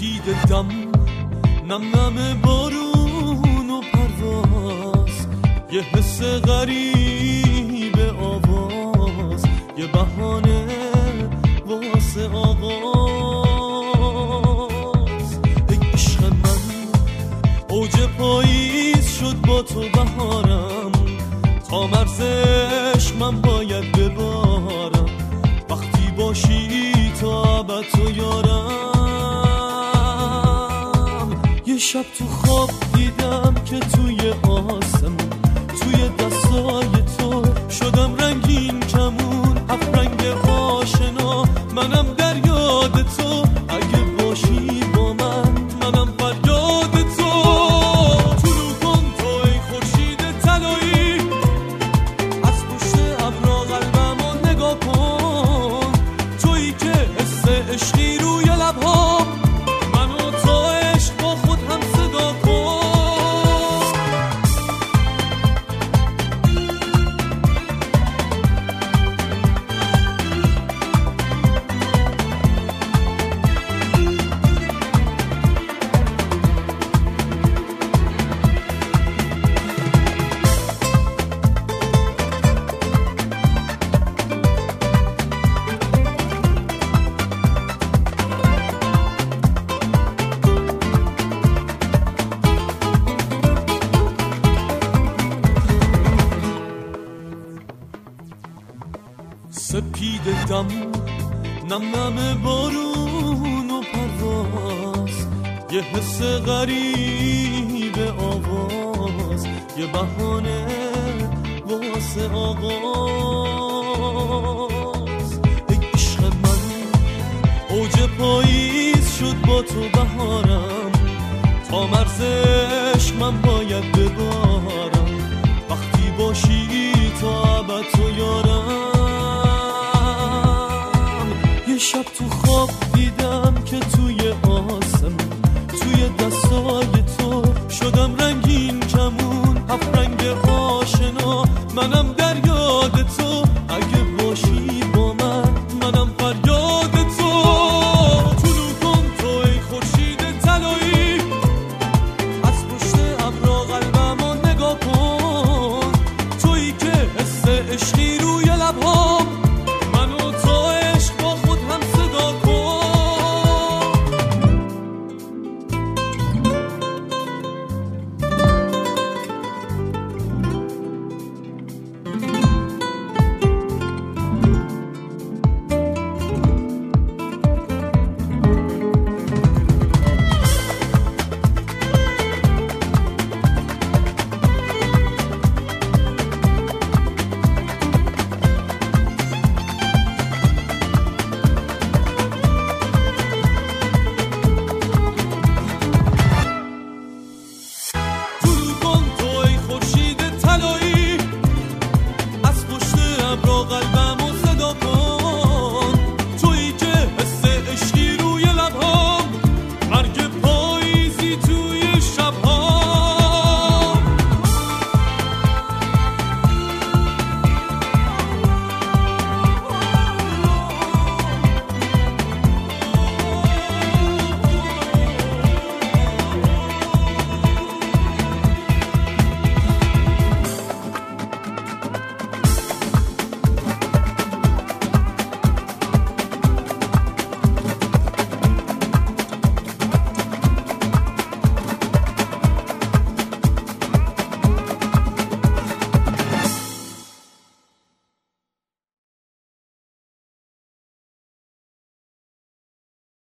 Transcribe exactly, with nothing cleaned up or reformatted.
سپید دم، نم نم بارون و پرواز، یه حس غریب آواز، یه بهانه واسه آغاز. ای عشق من اوج پاییز شد با تو بهارم، تا مرزش من باید ببارم، وقتی باشی تا ابد تو یارم. یه شب تو خواب دیدم که توی آسمون، توی دستای تو شدم رنگین کمون، هفت رنگ آشنا، منم در یاد تو، اگه باشی با من منم فریاد تو. طلوع کن تو ای خورشید طلایی، از پشت ابرا قلبمو نگاه کن، تویی که حس عشقی روی لبهام، منو تا عشق با خود هم صدا کن. سپید دم، نم نم بارون و پرواز، یه حس غریب آواز، یه بهانه واسه آغاز. ای عشق من اوج پاییز شد با تو بهارم، تا مرزش من باید ببارم، وقتی باشی